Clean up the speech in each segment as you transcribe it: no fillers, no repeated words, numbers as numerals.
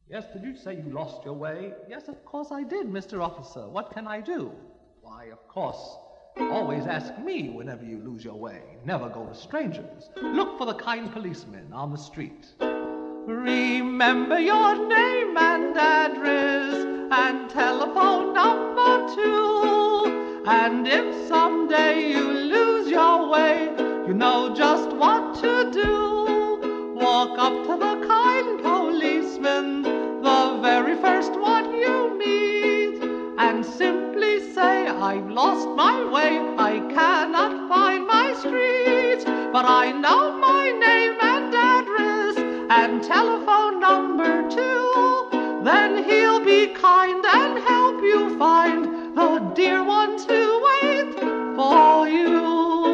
Yes, did you say you lost your way? Yes, of course I did, Mr. Officer. What can I do? Why, of course, always ask me whenever you lose your way. Never go to strangers. Look for the kind policeman on the street. Remember your name and address and telephone number too. And if someday you lose your way, you know just what to do. Walk up to the kind policeman, the very first one you meet, and simply say, I've lost my way, I cannot find my street, but I know my name and address and telephone number too. Then he'll be kind and help you find the dear ones who wait for you.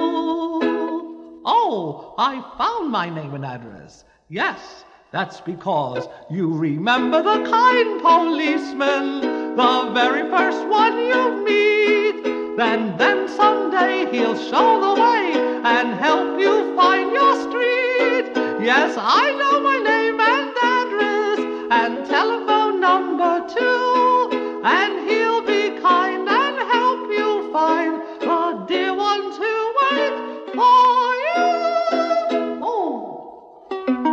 Oh, I found my name and address. Yes, that's because you remember the kind policeman, the very first one you meet. Then someday he'll show the way and help you find your street. Yes, I know my name and address and telephone number too. And he'll be kind and help you find the dear ones who wait for you. Oh.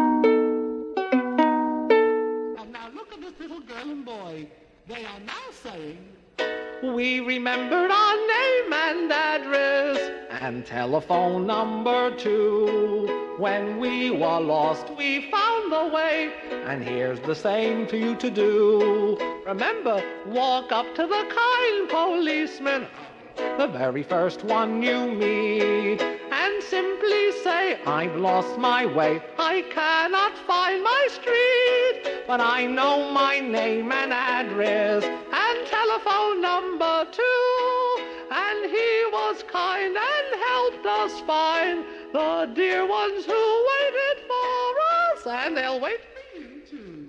And now look at this little girl and boy. They are now saying, we remembered our name and address and telephone number too. When we were lost, we found the way, and here's the same for you to do. Remember, walk up to the kind policeman, the very first one you meet, and simply say, I've lost my way, I cannot find my street, but I know my name and address and telephone number too. And he was kind and helped us find the dear ones who waited for us, and they'll wait for you too.